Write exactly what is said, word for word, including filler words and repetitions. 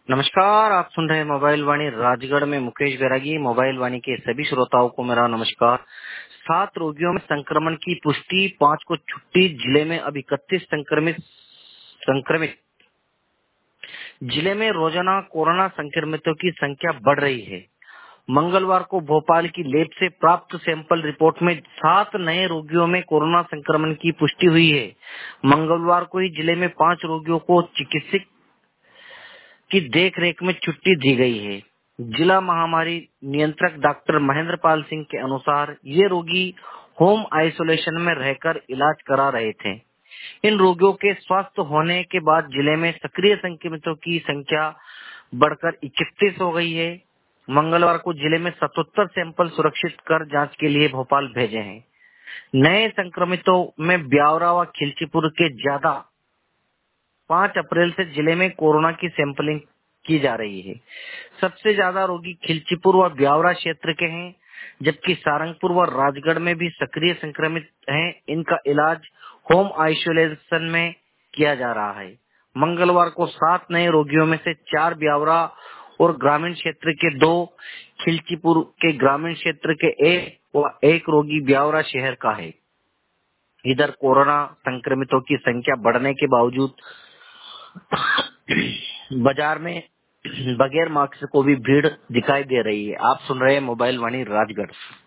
नमस्कार, आप सुन रहे हैं मोबाइल वाणी राजगढ़ में मुकेश बैरागी। मोबाइल वाणी के सभी श्रोताओं को मेरा नमस्कार। सात रोगियों में संक्रमण की पुष्टि, पांच को छुट्टी। जिले में अब इकतीस संक्रमित संक्रमित जिले में रोजाना कोरोना संक्रमितों की संख्या बढ़ रही है। मंगलवार को भोपाल की लैब से प्राप्त सैंपल रिपोर्ट में सात नए रोगियों में कोरोना संक्रमण की पुष्टि हुई है। मंगलवार को ही जिले में पांच रोगियों को चिकित्सक की देखरेख में छुट्टी दी गई है। जिला महामारी नियंत्रक डॉक्टर महेंद्र पाल सिंह के अनुसार ये रोगी होम आइसोलेशन में रहकर इलाज करा रहे थे। इन रोगियों के स्वस्थ होने के बाद जिले में सक्रिय संक्रमितों की संख्या बढ़कर इकतीस हो गई है। मंगलवार को जिले में सतहत्तर सैंपल सुरक्षित कर जांच के लिए भोपाल भेजे हैं। नए संक्रमितों में ब्यावरा व खिलचीपुर के ज्यादा पांच अप्रैल से जिले में कोरोना की सैंपलिंग की जा रही है। सबसे ज्यादा रोगी खिलचीपुर व ब्यावरा क्षेत्र के हैं, जबकि सारंगपुर व राजगढ़ में भी सक्रिय संक्रमित हैं। इनका इलाज होम आइसोलेशन में किया जा रहा है। मंगलवार को सात नए रोगियों में से चार ब्यावरा और ग्रामीण क्षेत्र के दो, खिलचीपुर के ग्रामीण क्षेत्र के एक व एक रोगी ब्यावरा शहर का है। इधर कोरोना संक्रमितों की संख्या बढ़ने के बावजूद बाजार में बगैर मास्क को भी भीड़ दिखाई दे रही है। आप सुन रहे हैं मोबाइल वाणी राजगढ़।